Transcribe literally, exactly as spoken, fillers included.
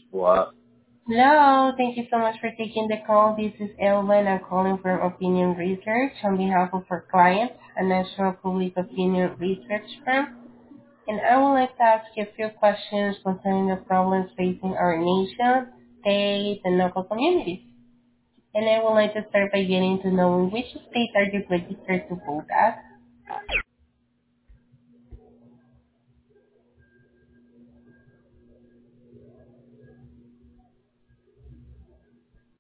What? Hello, thank you so much for taking the call. This is Elvin. I'm calling from Opinion Research on behalf of our client, a national public opinion research firm. And I would like to ask you a few questions concerning the problems facing our nation, state, and local communities. And I would like to start by getting to know in which state are you registered to vote at?